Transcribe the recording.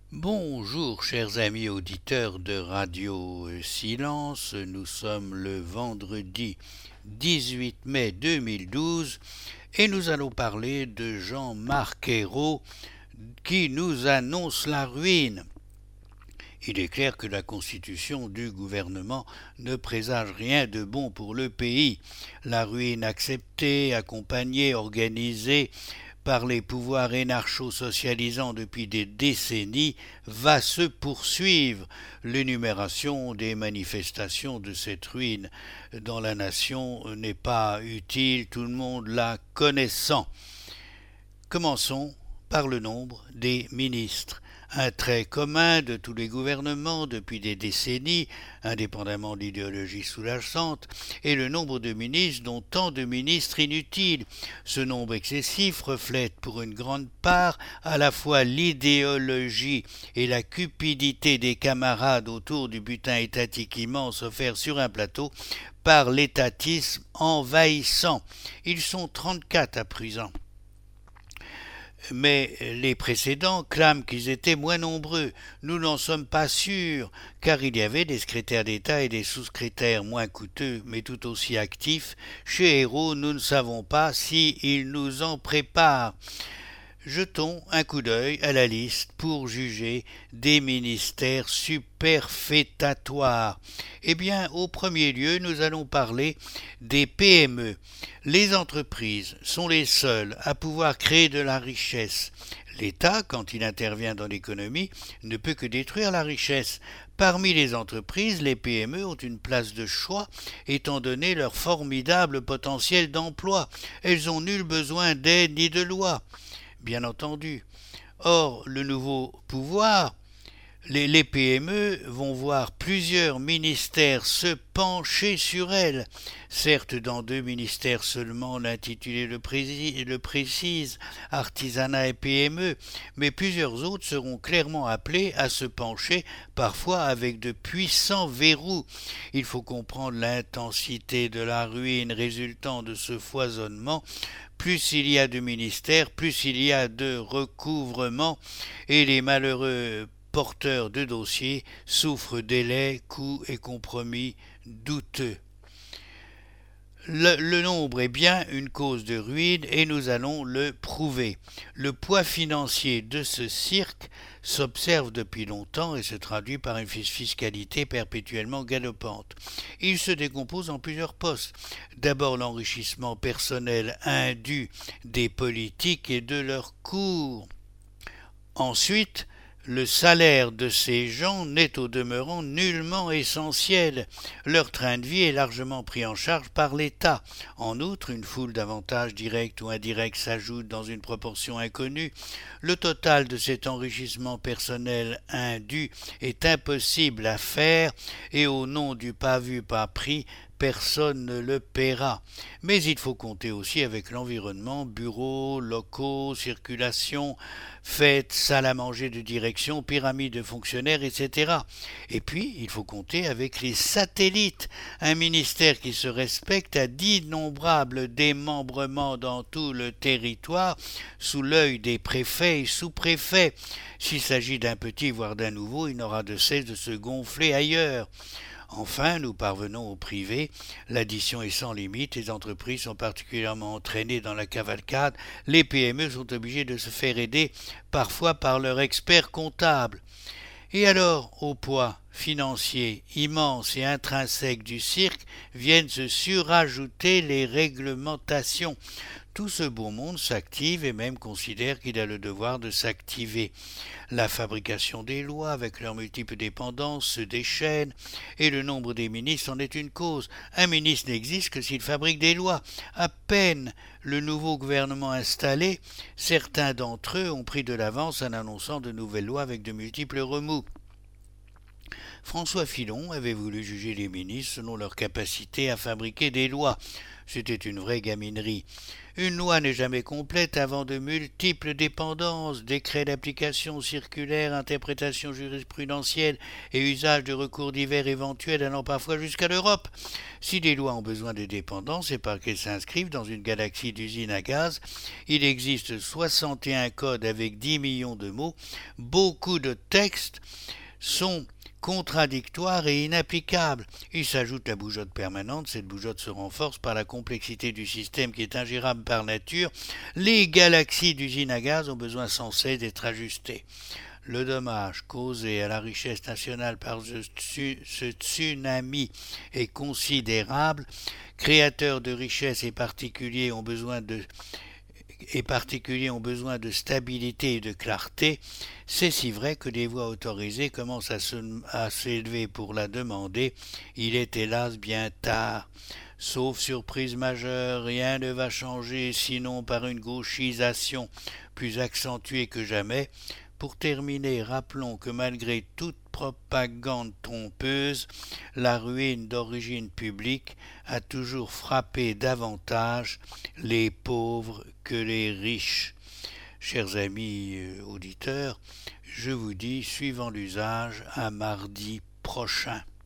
Bonjour chers amis auditeurs de Radio Silence, nous sommes le vendredi 18 mai 2012 et nous allons parler de Jean-Marc Ayrault qui nous annonce la ruine. Il est clair que la constitution du gouvernement ne présage rien de bon pour le pays. La ruine acceptée, accompagnée, organisée par les pouvoirs énarcho-socialisants depuis des décennies va se poursuivre. L'énumération des manifestations de cette ruine dans la nation n'est pas utile, tout le monde la connaissant. Commençons par le nombre des ministres. Un trait commun de tous les gouvernements depuis des décennies, indépendamment de l'idéologie sous-jacente, est le nombre de ministres, dont tant de ministres inutiles. Ce nombre excessif reflète pour une grande part à la fois l'idéologie et la cupidité des camarades autour du butin étatique immense offert sur un plateau par l'étatisme envahissant. Ils sont 34 à présent. Mais les précédents clament qu'ils étaient moins nombreux. Nous n'en sommes pas sûrs, car il y avait des secrétaires d'État et des sous-secrétaires moins coûteux, mais tout aussi actifs. Chez Ayrault, nous ne savons pas s'il nous en prépare. Jetons un coup d'œil à la liste pour juger des ministères superfétatoires. Eh bien, au premier lieu, nous allons parler des PME. Les entreprises sont les seules à pouvoir créer de la richesse. L'État, quand il intervient dans l'économie, ne peut que détruire la richesse. Parmi les entreprises, les PME ont une place de choix, étant donné leur formidable potentiel d'emploi. Elles ont nul besoin d'aide ni de loi. Bien entendu. Or, le nouveau pouvoir, les PME vont voir plusieurs ministères se pencher sur elles. Certes, dans 2 ministères seulement, l'intitulé le précise, artisanat et PME, mais plusieurs autres seront clairement appelés à se pencher, parfois avec de puissants verrous. Il faut comprendre l'intensité de la ruine résultant de ce foisonnement. Plus il y a de ministères, plus il y a de recouvrements, et les malheureux porteurs de dossiers souffrent délais, coûts et compromis douteux. Le nombre est bien une cause de ruine et nous allons le prouver. Le poids financier de ce cirque s'observe depuis longtemps et se traduit par une fiscalité perpétuellement galopante. Il se décompose en plusieurs postes. D'abord l'enrichissement personnel indu des politiques et de leurs cours. Ensuite, le salaire de ces gens n'est au demeurant nullement essentiel. Leur train de vie est largement pris en charge par l'État. En outre, une foule d'avantages directs ou indirects s'ajoute dans une proportion inconnue. Le total de cet enrichissement personnel indu est impossible à faire et au nom du pas vu pas pris, personne ne le paiera. Mais il faut compter aussi avec l'environnement, bureaux, locaux, circulation, fêtes, salles à manger de direction, pyramides de fonctionnaires, etc. Et puis, il faut compter avec les satellites, un ministère qui se respecte a d'innombrables démembrements dans tout le territoire, sous l'œil des préfets et sous-préfets. S'il s'agit d'un petit voire d'un nouveau, il n'aura de cesse de se gonfler ailleurs. Enfin, nous parvenons au privé. L'addition est sans limite, les entreprises sont particulièrement entraînées dans la cavalcade, les PME sont obligées de se faire aider, parfois par leur expert comptable. Et alors, au poids financier immense et intrinsèque du cirque, viennent se surajouter les réglementations. Tout ce beau monde s'active et même considère qu'il a le devoir de s'activer. La fabrication des lois, avec leurs multiples dépendances, se déchaîne, et le nombre des ministres en est une cause. Un ministre n'existe que s'il fabrique des lois. À peine le nouveau gouvernement installé, certains d'entre eux ont pris de l'avance en annonçant de nouvelles lois avec de multiples remous. François Fillon avait voulu juger les ministres selon leur capacité à fabriquer des lois. C'était une vraie gaminerie. Une loi n'est jamais complète avant de multiples dépendances, décrets d'application, circulaires, interprétations jurisprudentielles et usage de recours divers éventuels allant parfois jusqu'à l'Europe. Si des lois ont besoin de dépendance, c'est parce qu'elles s'inscrivent dans une galaxie d'usines à gaz. Il existe 61 codes avec 10 millions de mots. Beaucoup de textes sont contradictoire et inapplicable. Il s'ajoute la bougeotte permanente, cette bougeotte se renforce par la complexité du système qui est ingérable par nature. Les galaxies d'usines à gaz ont besoin sans cesse d'être ajustées. Le dommage causé à la richesse nationale par ce tsunami est considérable. Créateurs de richesses et particuliers ont besoin de stabilité et de clarté, c'est si vrai que des voix autorisées commencent à s'élever pour la demander. Il est hélas bien tard. Sauf surprise majeure, rien ne va changer sinon par une gauchisation plus accentuée que jamais. Pour terminer, rappelons que malgré toute propagande trompeuse, la ruine d'origine publique a toujours frappé davantage les pauvres que les riches. Chers amis auditeurs, je vous dis, suivant l'usage, à mardi prochain.